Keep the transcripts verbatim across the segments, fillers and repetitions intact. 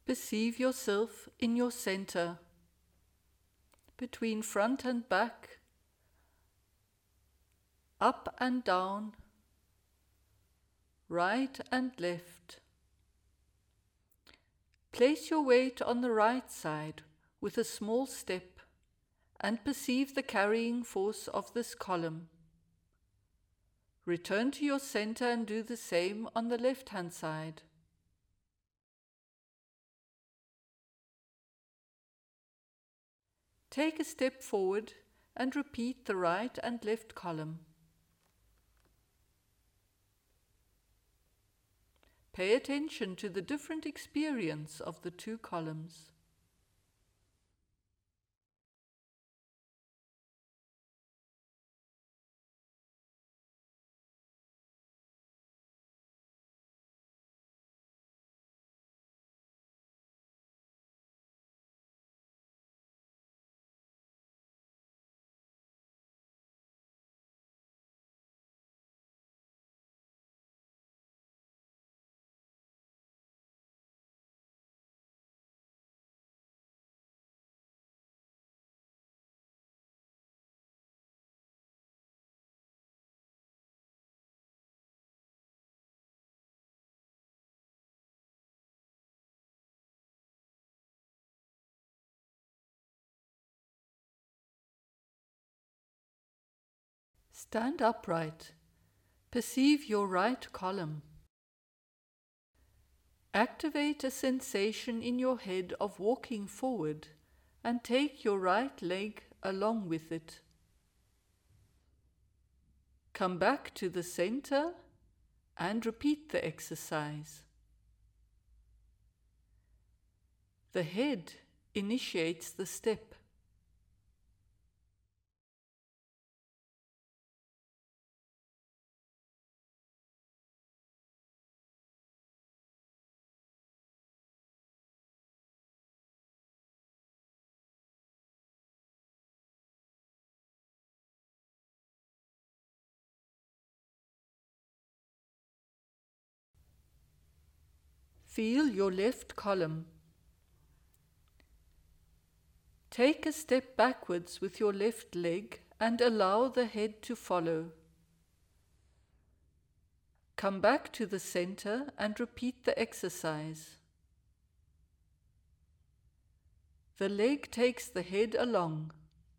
Perceive yourself in your center, between front and back, up and down, right and left. Place your weight on the right side with a small step and perceive the carrying force of this column. Return to your center and do the same on the left-hand side. Take a step forward and repeat the right and left column. Pay attention to the different experience of the two columns. Stand upright. Perceive your right column. Activate a sensation in your head of walking forward and take your right leg along with it. Come back to the center and repeat the exercise. The head initiates the step. Feel your left column. Take a step backwards with your left leg and allow the head to follow. Come back to the center and repeat the exercise. The leg takes the head along.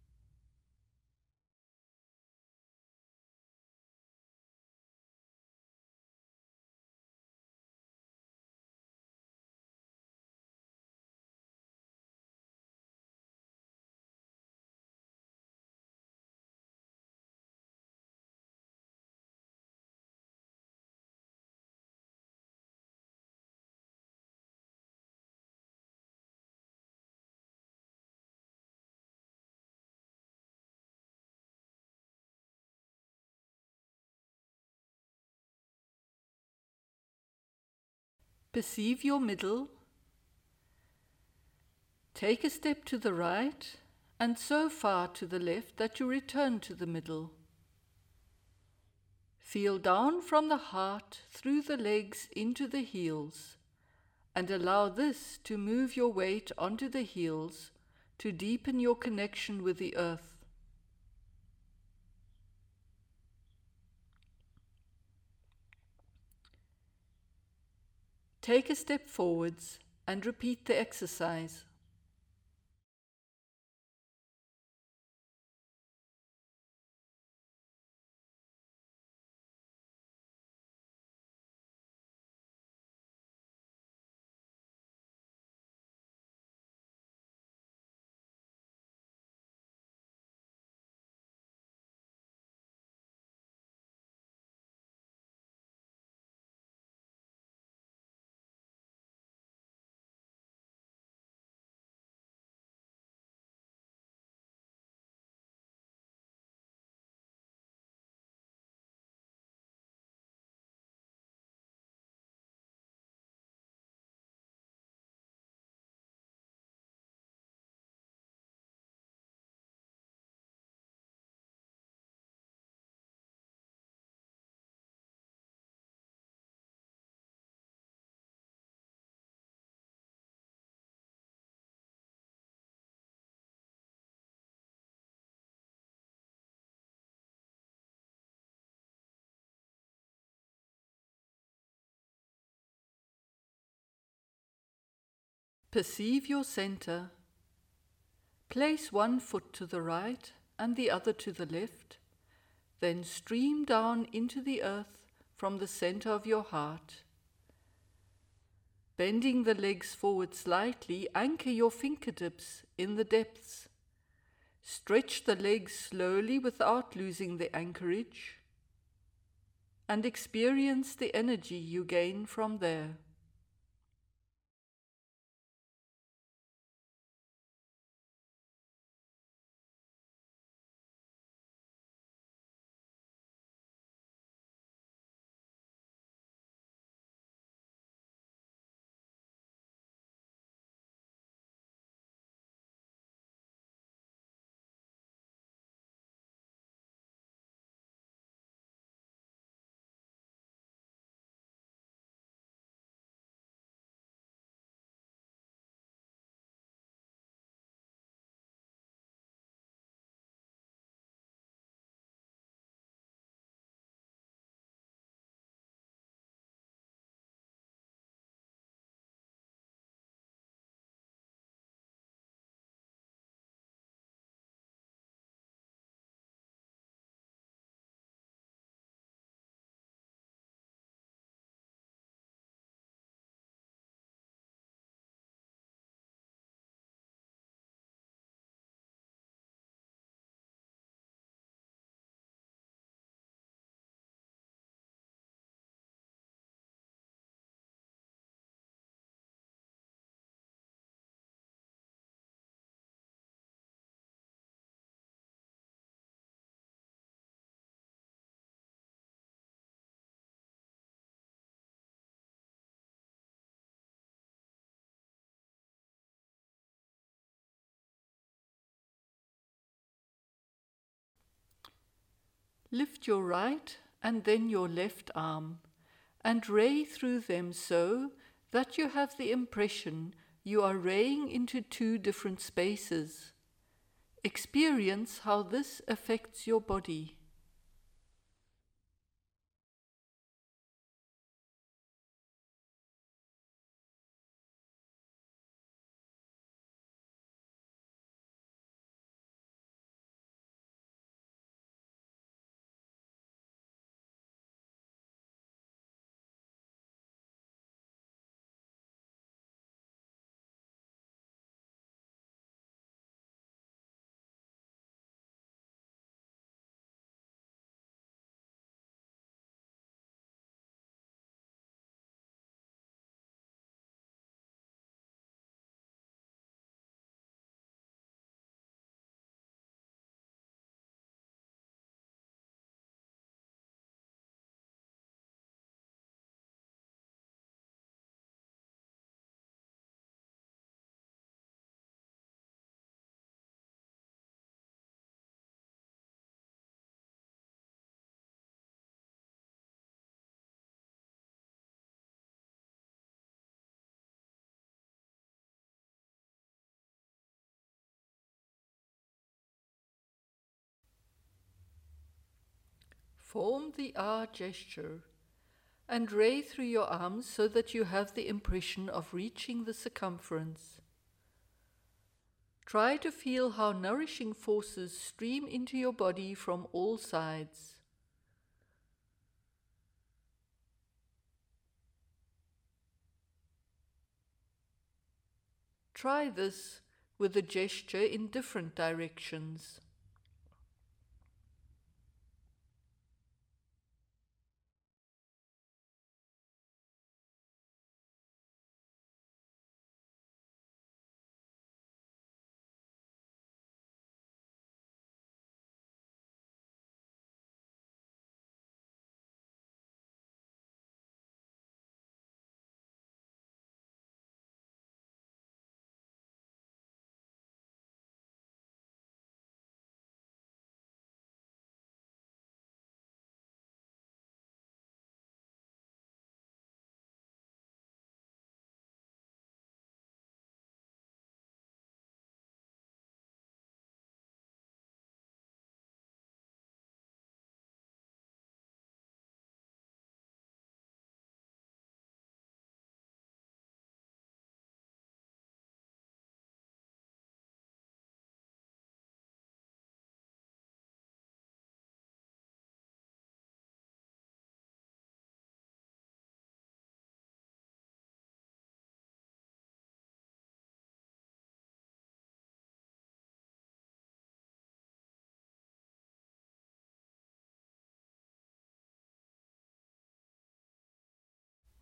Perceive your middle. Take a step to the right and so far to the left that you return to the middle. Feel down from the heart through the legs into the heels and allow this to move your weight onto the heels to deepen your connection with the earth. Take a step forwards and repeat the exercise. Perceive your center. Place one foot to the right and the other to the left, then stream down into the earth from the center of your heart. Bending the legs forward slightly, anchor your fingertips in the depths. Stretch the legs slowly without losing the anchorage, and experience the energy you gain from there. Lift your right and then your left arm, and ray through them so that you have the impression you are raying into two different spaces. Experience how this affects your body. Form the R gesture and ray through your arms so that you have the impression of reaching the circumference. Try to feel how nourishing forces stream into your body from all sides. Try this with a gesture in different directions.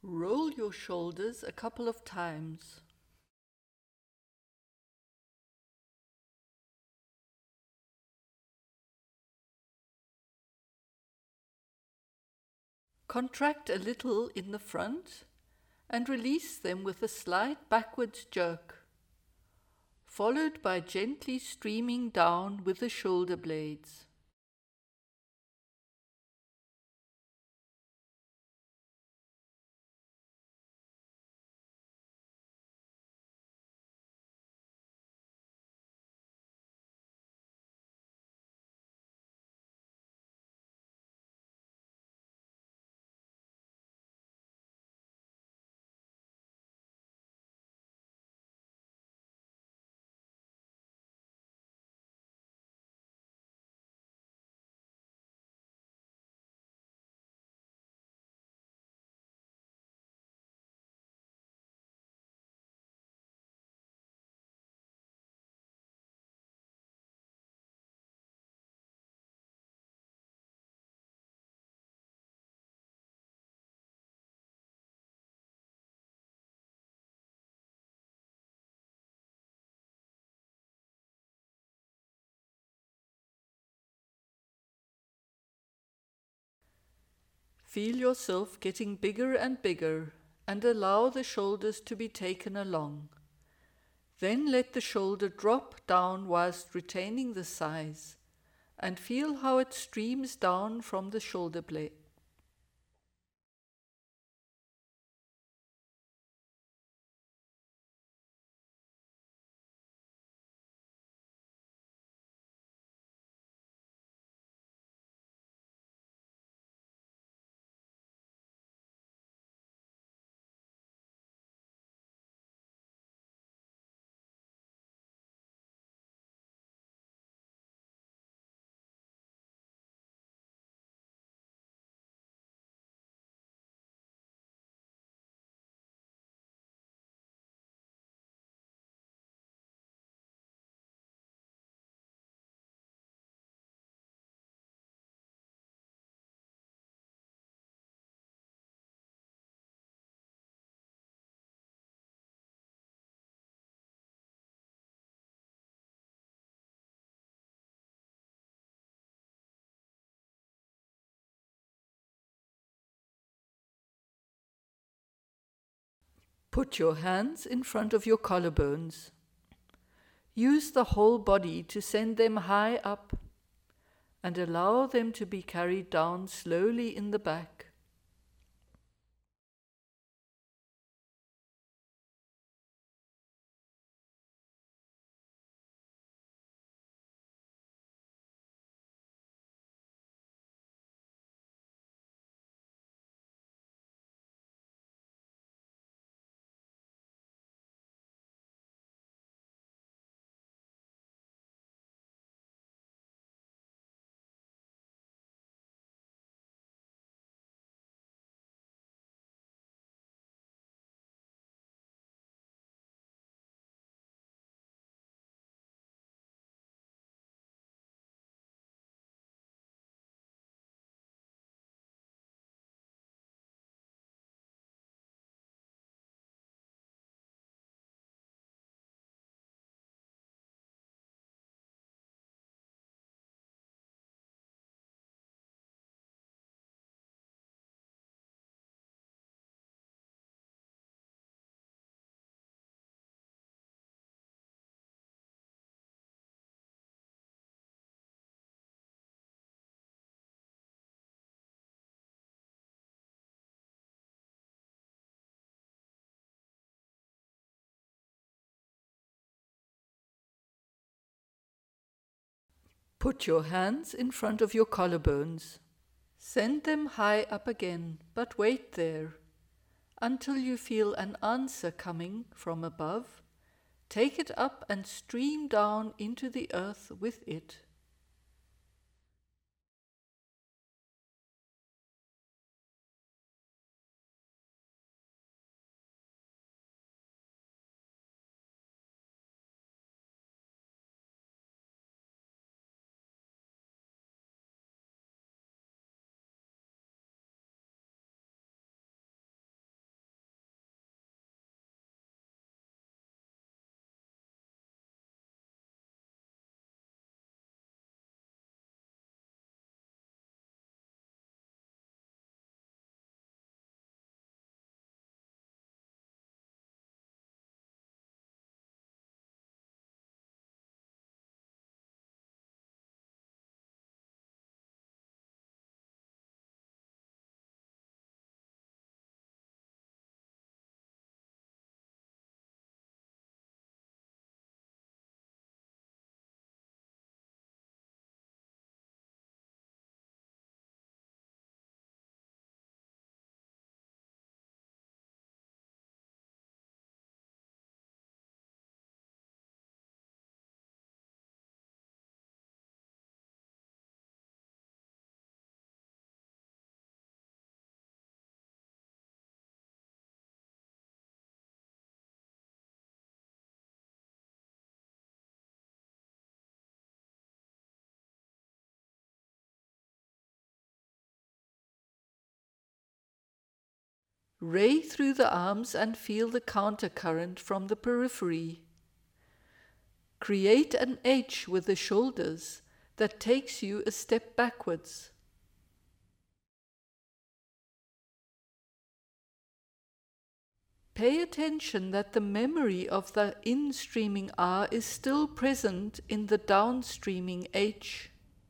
Roll your shoulders a couple of times. Contract a little in the front and release them with a slight backwards jerk, followed by gently streaming down with the shoulder blades. Feel yourself getting bigger and bigger and allow the shoulders to be taken along. Then let the shoulder drop down whilst retaining the size, and feel how it streams down from the shoulder blade. Put your hands in front of your collarbones. Use the whole body to send them high up and allow them to be carried down slowly in the back. Put your hands in front of your collarbones. Send them high up again, but wait there until you feel an answer coming from above. Take it up and stream down into the earth with it. Ray through the arms and feel the countercurrent from the periphery. Create an H with the shoulders that takes you a step backwards. Pay attention that the memory of the in-streaming R is still present in the downstreaming H.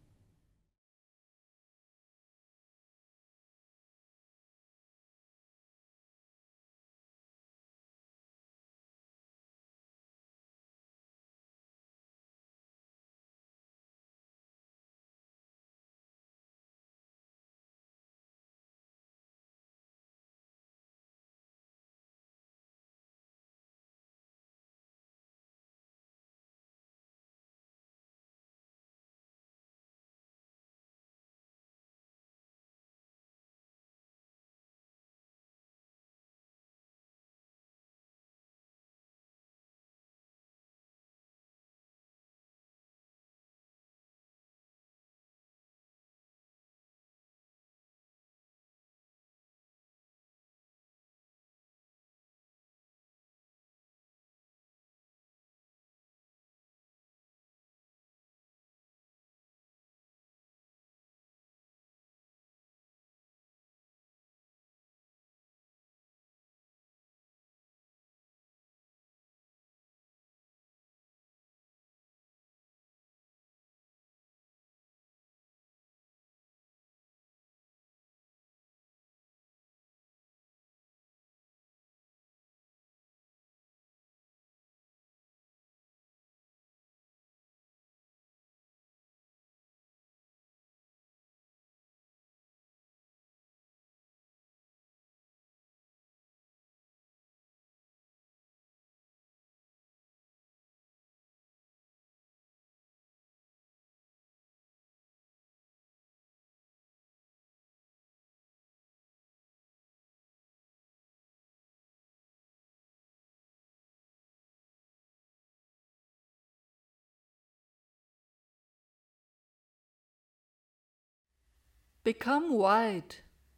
Become wide.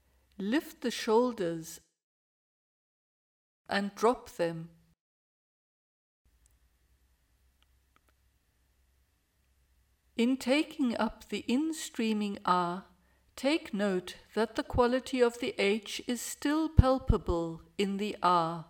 Lift the shoulders and drop them. In taking up the in-streaming R, take note that the quality of the H is still palpable in the R.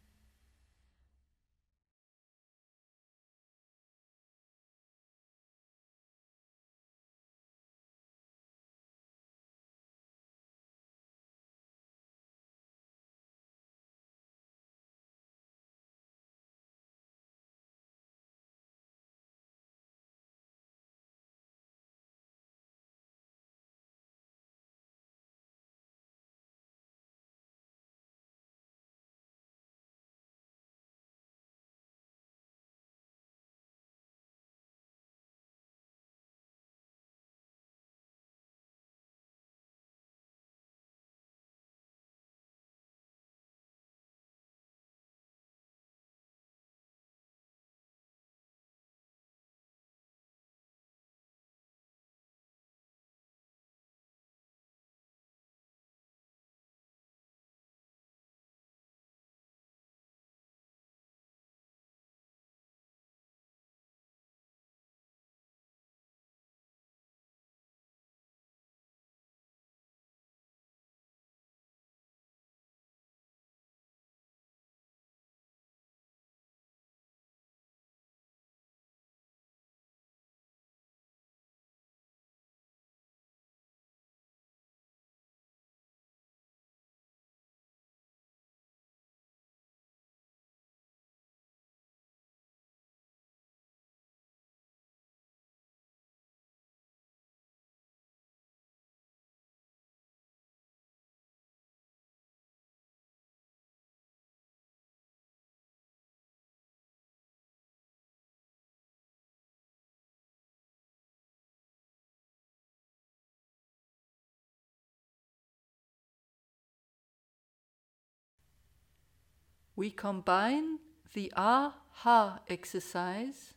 We combine the Ah-Ha exercise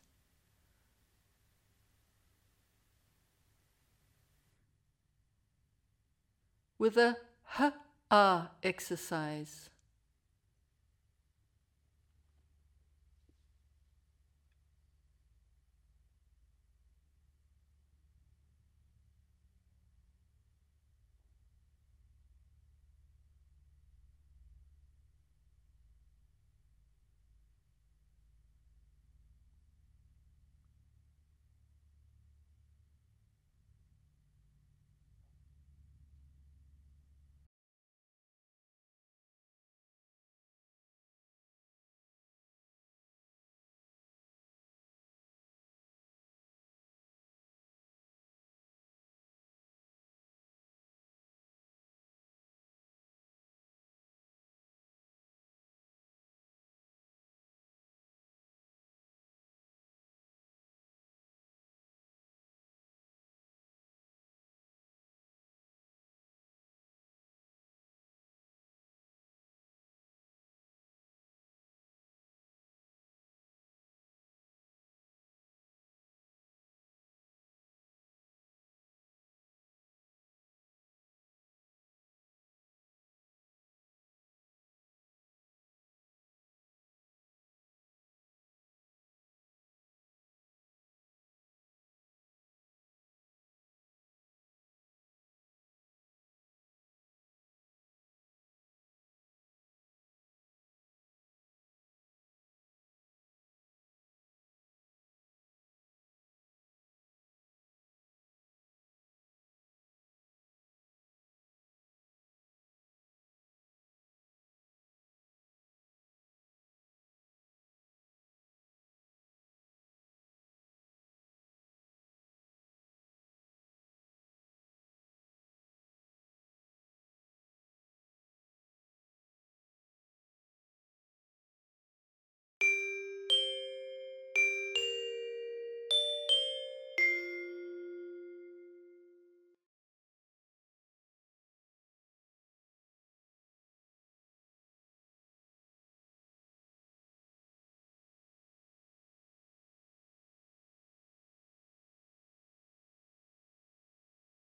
with a H Ah, exercise.